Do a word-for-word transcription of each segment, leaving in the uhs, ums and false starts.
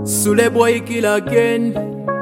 Sule boy kill again.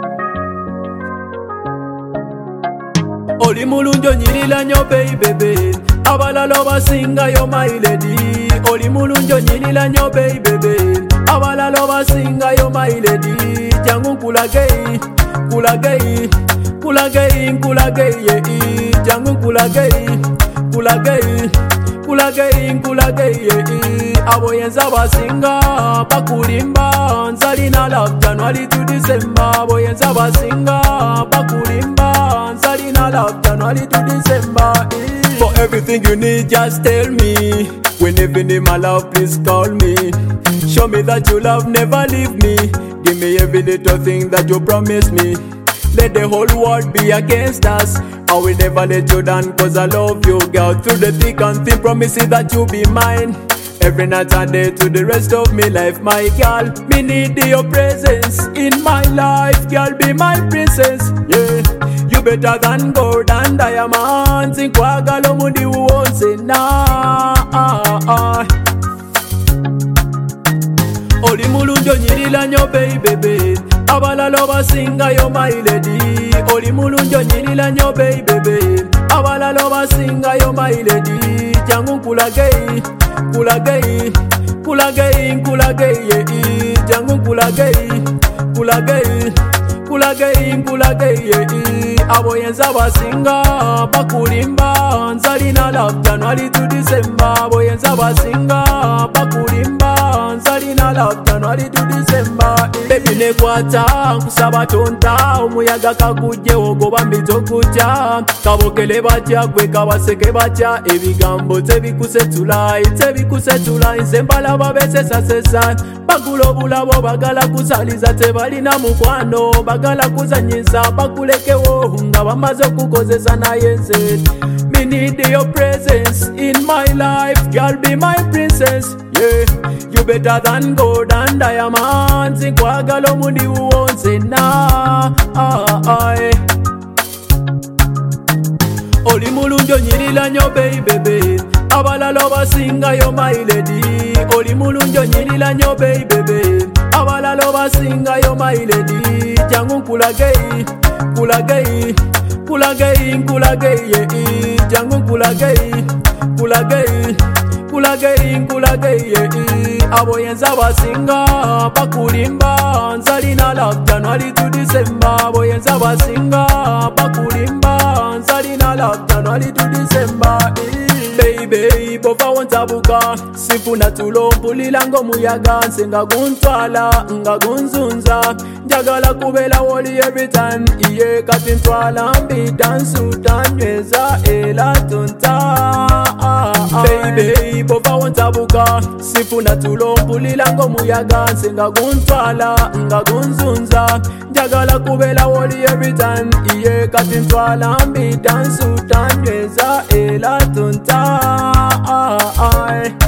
Oli mulunjo nyirila nyo baby. Abalala basinga yo my lady. Oli mulunjo nyirila nyo baby. Abalala basinga yo my lady. Jangu kula gay, kula gay, kula gay, kula gay, yeah. Jangu kula gay, kula gay, kula gay, kula gay, yeah. Aboyenza basinga bakulimba nzalina love January to December. Aboyenza basinga bakulimba nzalina love January to December. For everything you need, just tell me. Whenever you need my love, please call me. Show me that you love, never leave me. Give me every little thing that you promise me. Let the whole world be against us. I will never let you down, cause I love you, girl. Through the thick and thin, promise you that you'll be mine. Every night and day to the rest of me life, my girl. Me need your presence in my life, girl. Be my princess, yeah. You better than gold and diamonds. Inkwagalo mudi uonse na. Oli mulunjo nyirila nyo baby. Abalala basinga yo my lady. Oli mulunjo nyirila nyo baby. Abalala basinga yo my lady. Jangu kula gay, kula gay, kula gay, kula gay, yeah. Jangu kula gay, kula gay, kula gay, kula gay, yeah. Aboyenza basinga bakulimba nzalina love January to December. Aboyenza basinga bakulimba nzalina love January to December. Baby nekwata nkusaba tonta omuyaga kagujje ogoba mbito kutya kabokele batya gwe kabaseke batya ebigambo tebikusetula tebikusetula nze mbalaba besesasesa bagula obulabo bagala kusaliza tebalina mukwano bagala kuzanyiza bakulekewo nga bamaze okukozesa naye nze. Me need your presence in my life, girl. Be my princess, yeah. You better than gold and diamonds. Inkwagalo mudi uonse na. Oli mulunjo nyirila nyo baby. Abalala basinga yo my lady. Oli mulunjo nyirila nyo baby. Abalala basinga yo my lady. Jangu kula gay, kula gay, kula gay, kula gay, yeah. Jangu kula gay, kula gay, kula gay, kula gay, yeah. Aboyenza basinga bakulimba nzalina love January to December. Aboyenza basinga bakulimba nzalina love January to December. Baby, bofa wantabuka sifuna tulo mpulila ngomuyaga nsenga guntwala nga gunzunza njagala kubela woli every time iye kati ntwala mbita nsuta nyweza ela tunta. Baby, bofa wantabuka sifuna tulo mpulila ngomuyaga nsenga guntwala nga gunzunza njagala kubela woli every time iye kati ntwala mbita nsuta nyweza ela tunta.